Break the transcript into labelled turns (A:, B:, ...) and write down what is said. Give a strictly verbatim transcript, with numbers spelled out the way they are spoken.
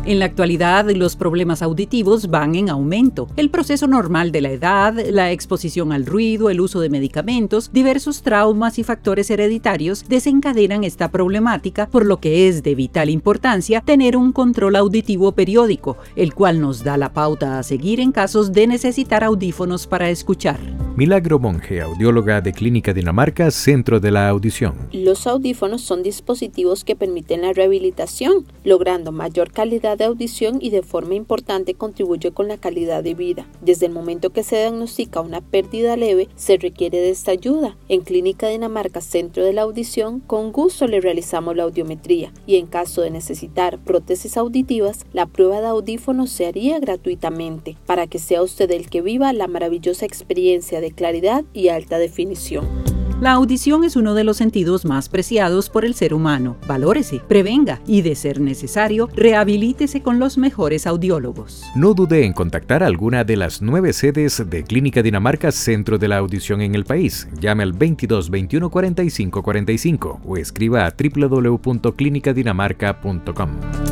A: En la actualidad, los problemas auditivos van en aumento. El proceso normal de la edad, la exposición al ruido, el uso de medicamentos, diversos traumas y factores hereditarios desencadenan esta problemática, por lo que es de vital importancia tener un control auditivo periódico, el cual nos da la pauta a seguir en casos de necesitar audífonos para escuchar.
B: Milagro Monge, audióloga de Clínica Dinamarca, Centro de la Audición.
C: Los audífonos son dispositivos que permiten la rehabilitación, logrando mayor calidad de audición y de forma importante contribuye con la calidad de vida. Desde el momento que se diagnostica una pérdida leve, se requiere de esta ayuda. En Clínica Dinamarca, Centro de la Audición, con gusto le realizamos la audiometría y en caso de necesitar prótesis auditivas, la prueba de audífonos se haría gratuitamente para que sea usted el que viva la maravillosa experiencia de claridad y alta definición.
A: La audición es uno de los sentidos más preciados por el ser humano. Valórese, prevenga y, de ser necesario, rehabilítese con los mejores audiólogos.
B: No dude en contactar a alguna de las nueve sedes de Clínica Dinamarca, Centro de la Audición en el país. Llame al veintidós veintiuno cuarenta y cinco cuarenta y cinco o escriba a doble u doble u doble u punto clínica dinamarca punto com.